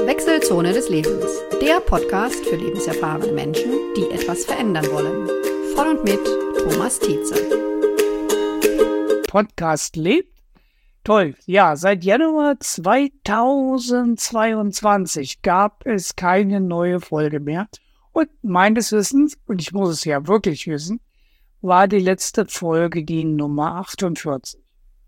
Wechselzone des Lebens, der Podcast für lebenserfahrene Menschen, die etwas verändern wollen. Von und mit Thomas Tietze. Podcast lebt? Toll. Ja, seit Januar 2022 gab es keine neue Folge mehr. Und meines Wissens, und ich muss es ja wirklich wissen, war die letzte Folge die Nummer 48.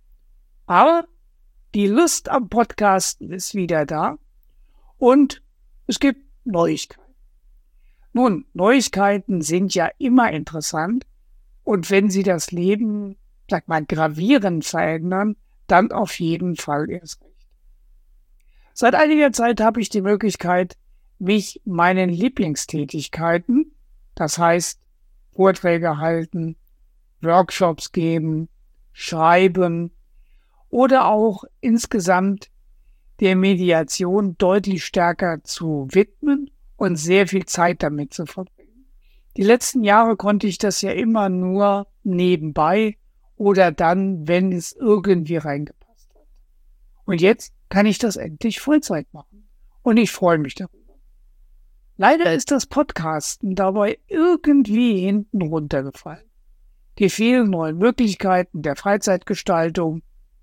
Aber die Lust am Podcasten ist wieder da und es gibt Neuigkeiten. Nun, Neuigkeiten sind ja immer interessant und wenn sie das Leben, gravierend verändern, dann auf jeden Fall erst recht. Seit einiger Zeit habe ich die Möglichkeit, mich meinen Lieblingstätigkeiten, das heißt Vorträge halten, Workshops geben, schreiben oder auch insgesamt der Mediation deutlich stärker zu widmen und sehr viel Zeit damit zu verbringen. Die letzten Jahre konnte ich das ja immer nur nebenbei oder dann, wenn es irgendwie reingepasst hat. Und jetzt kann ich das endlich Vollzeit machen. Und ich freue mich darüber. Leider ist das Podcasten dabei irgendwie hinten runtergefallen. Die vielen neuen Möglichkeiten der Freizeitgestaltung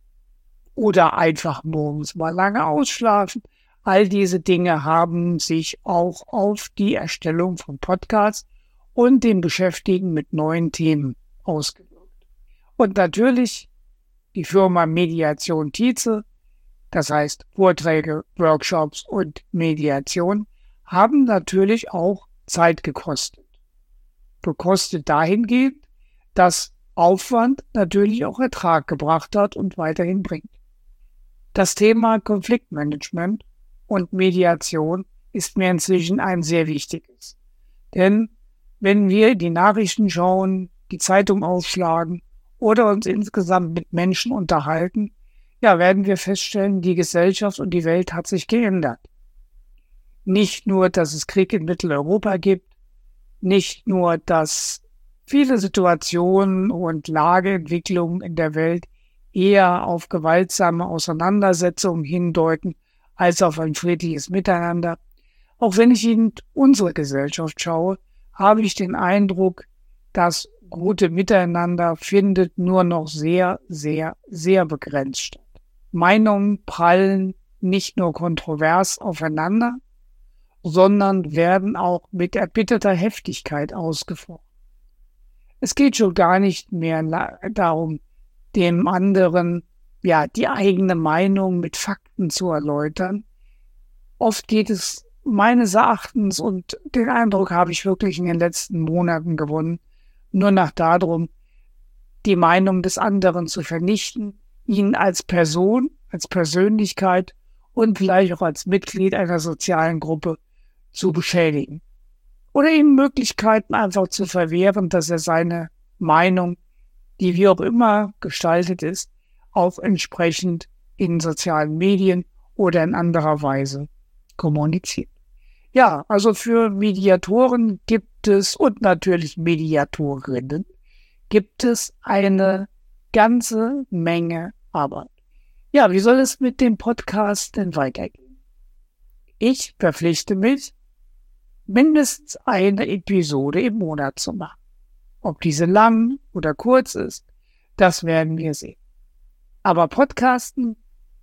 oder einfach morgens mal lange ausschlafen, all diese Dinge haben sich auch auf die Erstellung von Podcasts und dem Beschäftigen mit neuen Themen ausgewirkt. Und natürlich die Firma Mediation Tietze, das heißt Vorträge, Workshops und Mediation, haben natürlich auch Zeit gekostet. Gekostet dahingehend, dass Aufwand natürlich auch Ertrag gebracht hat und weiterhin bringt. Das Thema Konfliktmanagement und Mediation ist mir inzwischen ein sehr wichtiges. Denn wenn wir die Nachrichten schauen, die Zeitung aufschlagen oder uns insgesamt mit Menschen unterhalten, ja, werden wir feststellen, die Gesellschaft und die Welt hat sich geändert. Nicht nur, dass es Krieg in Mitteleuropa gibt, nicht nur, dass viele Situationen und Lageentwicklungen in der Welt eher auf gewaltsame Auseinandersetzungen hindeuten, als auf ein friedliches Miteinander. Auch wenn ich in unsere Gesellschaft schaue, habe ich den Eindruck, das gute Miteinander findet nur noch sehr, sehr, sehr begrenzt statt. Meinungen prallen nicht nur kontrovers aufeinander, sondern werden auch mit erbitterter Heftigkeit ausgefochten. Es geht schon gar nicht mehr darum, dem anderen die eigene Meinung mit Fakten zu erläutern. Oft geht es meines Erachtens, und den Eindruck habe ich wirklich in den letzten Monaten gewonnen, nur noch darum, die Meinung des anderen zu vernichten, ihn als Person, als Persönlichkeit und vielleicht auch als Mitglied einer sozialen Gruppe zu beschädigen. Oder ihm Möglichkeiten einfach zu verwehren, dass er seine Meinung, die wie auch immer gestaltet ist, auch entsprechend in sozialen Medien oder in anderer Weise kommuniziert. Ja, also für Mediatoren gibt es und natürlich Mediatorinnen gibt es eine ganze Menge Arbeit. Ja, wie soll es mit dem Podcast denn weitergehen? Ich verpflichte mich, mindestens eine Episode im Monat zu machen. Ob diese lang oder kurz ist, das werden wir sehen. Aber Podcasten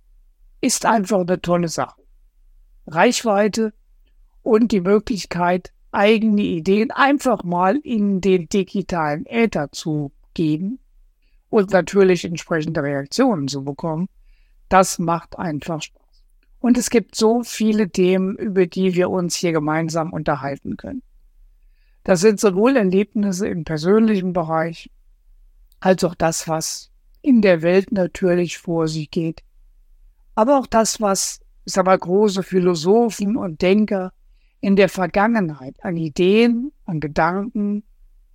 ist einfach eine tolle Sache. Reichweite und die Möglichkeit, eigene Ideen einfach mal in den digitalen Äther zu geben und natürlich entsprechende Reaktionen zu bekommen, das macht einfach Spaß. Und es gibt so viele Themen, über die wir uns hier gemeinsam unterhalten können. Das sind sowohl Erlebnisse im persönlichen Bereich, als auch das, was in der Welt natürlich vor sich geht. Aber auch das, was, große Philosophen und Denker in der Vergangenheit an Ideen, an Gedanken,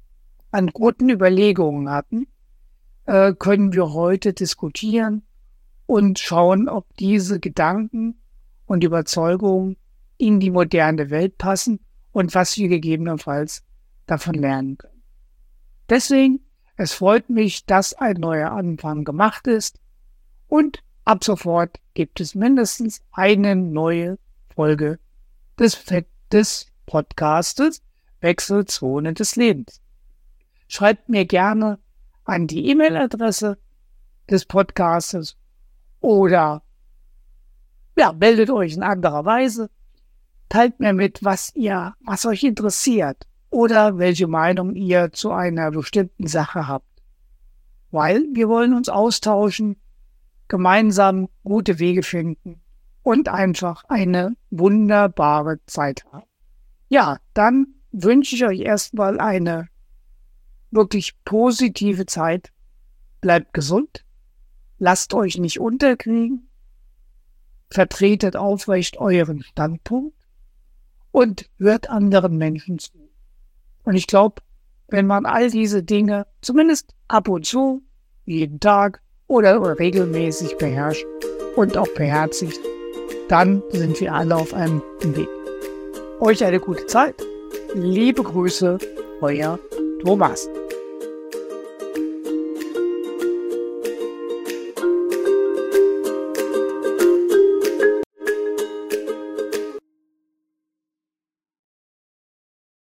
an guten Überlegungen hatten, können wir heute diskutieren und schauen, ob diese Gedanken und Überzeugungen in die moderne Welt passen und was wir gegebenenfalls davon lernen können. Deswegen, es freut mich, dass ein neuer Anfang gemacht ist und ab sofort gibt es mindestens eine neue Folge des Podcastes Wechselzone des Lebens. Schreibt mir gerne an die E-Mail-Adresse des Podcastes oder meldet euch in anderer Weise. Teilt mir mit, was euch interessiert oder welche Meinung ihr zu einer bestimmten Sache habt. Weil wir wollen uns austauschen, gemeinsam gute Wege finden und einfach eine wunderbare Zeit haben. Ja, dann wünsche ich euch erstmal eine wirklich positive Zeit. Bleibt gesund, lasst euch nicht unterkriegen, vertretet aufrecht euren Standpunkt und hört anderen Menschen zu. Und ich glaube, wenn man all diese Dinge zumindest ab und zu, jeden Tag oder regelmäßig beherrscht und auch beherzigt, dann sind wir alle auf einem guten Weg. Euch eine gute Zeit. Liebe Grüße, euer Thomas.